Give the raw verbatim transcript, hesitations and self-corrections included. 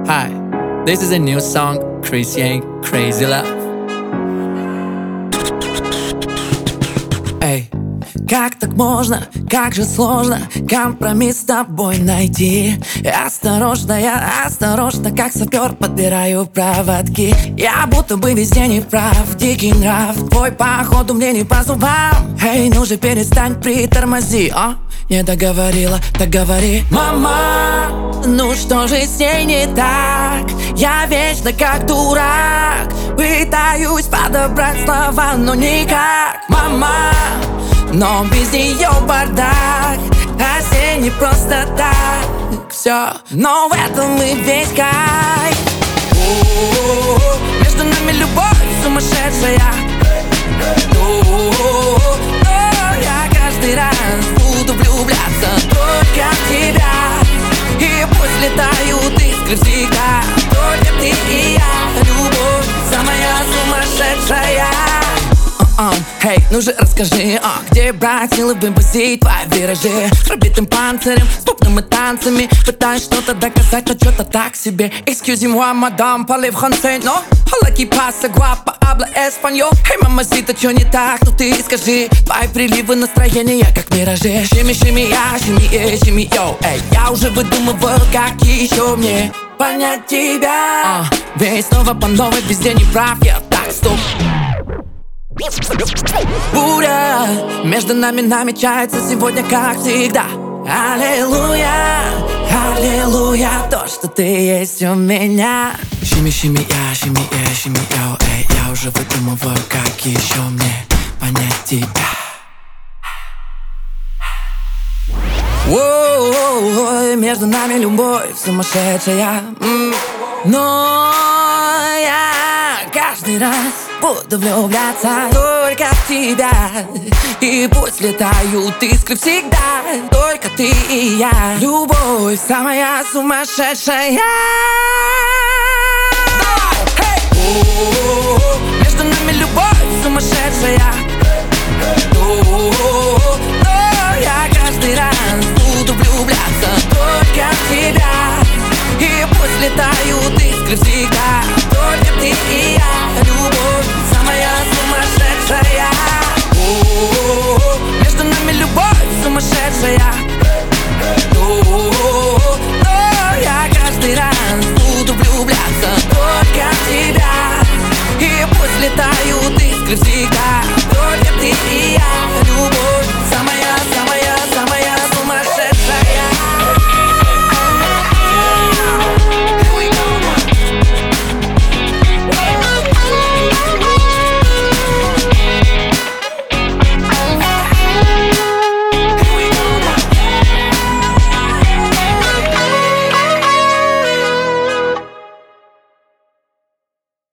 Hi, this is a new song, Chris Yang, Crazy Love. Эй, как так можно, как же сложно компромисс с тобой найти. Осторожно, я осторожно, как сапер, подбираю проводки. Я будто бы везде не прав, дикий нрав, твой походу мне не по зубам. Эй, ну же перестань, притормози, а? Не договорила, так говори. Мама, ну что же с ней не так? Я вечно как дурак пытаюсь подобрать слова, но никак. Мама, но без нее бардак, а с ней не просто так. Все, но в этом и весь кайф. О-о-о-о, между нами любовь сумасшедшая. О-о-о-о, я каждый раз буду влюбляться только в тебя. И пусть летают искры всегда, только ты и я. Любовь самая сумасшедшая. Эй, hey, ну же расскажи, а, где брать силы вывозить твои виражи? С пробитым панцирем, с пупным и танцами пытаюсь что-то доказать, но что-то так себе. Excuse-moi, мадам, parlez français, но hola, qui pasa, guapa, habla español. Эй, мамасита, чё не так, ну ты скажи. Твои приливы настроения, как миражи. Шими, шими, я, шими, эй, шими, йоу. Эй, я уже выдумывал, как еще мне понять тебя. а, Ведь снова по новой, везде не прав, я так, стоп. Буря между нами намечается сегодня, как всегда. Аллилуйя, аллилуйя, то, что ты есть у меня. Шими, шими, я, шими, я, шими, я, эй, я уже выдумываю, как еще мне понять тебя. Воу, между нами любовь сумасшедшая. Но я каждый раз буду влюбляться только в тебя. И пусть летают искры всегда, только ты и я. Любовь самая сумасшедшая. О-о-о-о, между нами любовь сумасшедшая. О-о-о-о, я каждый раз буду влюбляться только в тебя. И пусть летают искры всегда, только ты и я. Любовь самая сумасшедшая. О-о-о-о, между нами любовь сумасшедшая. О-о-о-о, я каждый раз буду влюбляться только в тебя. И пусть летают искры всегда,